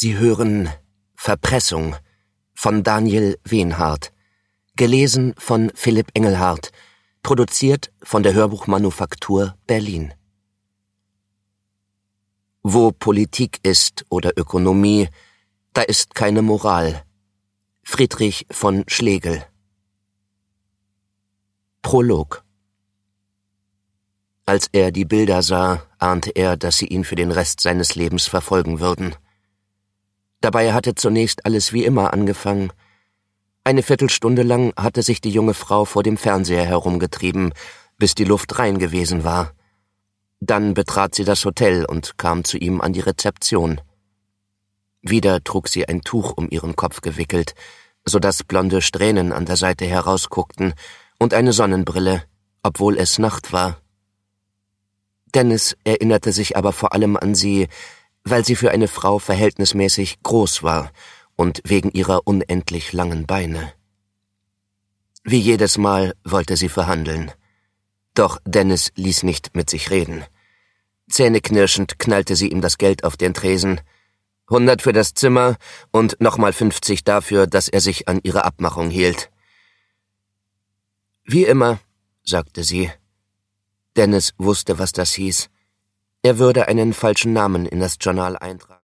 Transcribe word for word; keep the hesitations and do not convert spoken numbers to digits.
Sie hören Verpressung von Daniel Wenhardt, gelesen von Philipp Engelhardt, produziert von der Hörbuchmanufaktur Berlin. Wo Politik ist oder Ökonomie, da ist keine Moral. Friedrich von Schlegel. Prolog. Als er die Bilder sah, ahnte er, dass sie ihn für den Rest seines Lebens verfolgen würden. Dabei hatte zunächst alles wie immer angefangen. Eine Viertelstunde lang hatte sich die junge Frau vor dem Fernseher herumgetrieben, bis die Luft rein gewesen war. Dann betrat sie das Hotel und kam zu ihm an die Rezeption. Wieder trug sie ein Tuch um ihren Kopf gewickelt, so dass blonde Strähnen an der Seite herausguckten, und eine Sonnenbrille, obwohl es Nacht war. Dennis erinnerte sich aber vor allem an sie, weil sie für eine Frau verhältnismäßig groß war und wegen ihrer unendlich langen Beine. Wie jedes Mal wollte sie verhandeln. Doch Dennis ließ nicht mit sich reden. Zähneknirschend knallte sie ihm das Geld auf den Tresen. Hundert für das Zimmer und nochmal fünfzig dafür, dass er sich an ihre Abmachung hielt. Wie immer, sagte sie. Dennis wusste, was das hieß. Er würde einen falschen Namen in das Journal eintragen.